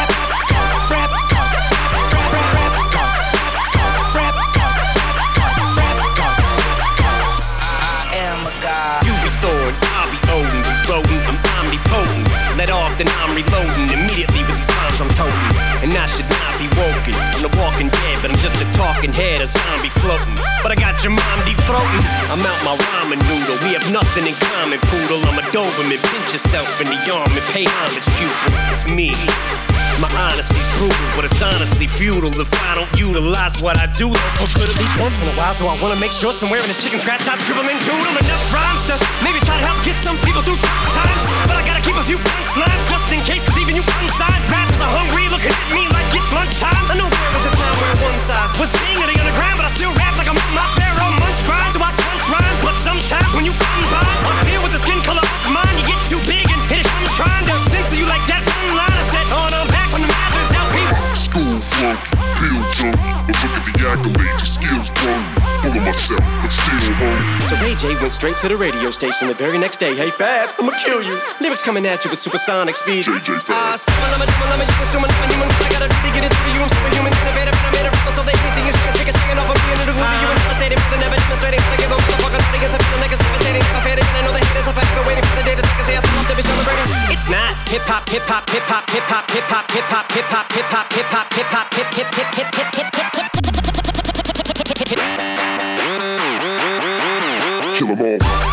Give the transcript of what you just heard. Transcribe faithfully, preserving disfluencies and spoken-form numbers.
Then I'm reloading immediately with these rhymes I'm toting. And I should not be woken. I'm the walking dead, but I'm just a talking head, a zombie floating. But I got your mom deep throating. I'm out my ramen noodle. We have nothing in common, poodle. I'm a Doberman. Pinch yourself in the arm and pay homage, pupil. It's me. My honesty's brutal, but it's honestly futile if I don't utilize what I do for good at least once in a while. So I wanna make sure somewhere in this chicken scratch I scribble and doodle enough rhymes to maybe try to help get some people through times. But I gotta keep a few punchlines just in case, cause even you inside rappers are hungry, looking at me like it's lunchtime. I know there was a time where once I was king of the underground, but I still rap like I'm on my pharaoh munch grind. So I punch rhymes, but sometimes when you come by up here with the skin color of mine, you get too big and hit it. I'm trying to censor you like that one line I said on I'm back from the Mathers L P. School flunk, pill junk, but look at the accolades, your skills broke. Full of myself, but still hungry. So Ray J went straight to the radio station the very next day. Hey Fab, I'ma kill you. Lyrics coming at you with supersonic speed. J J Fab. Ah, summon, I'm a double, I'm a you assuming I'm a human. I gotta really get it through you. I'm superhuman, innovative, and I made a rebel so that anything is fake. Stick a shaking off of me into the movie. You and devastating, but never demonstrating. I give a motherfucker audience a feeling like it's levitating. Never fading, and I know the haters are forever waiting for the day that they can say I thought to be celebrating. It's not hip hop, hip hop, hip hop, hip hop, hip hop, hip hop, hip hop, hip hop, hip hop, hip hop, hip hip hip hip hip hip hip. Kill 'em all.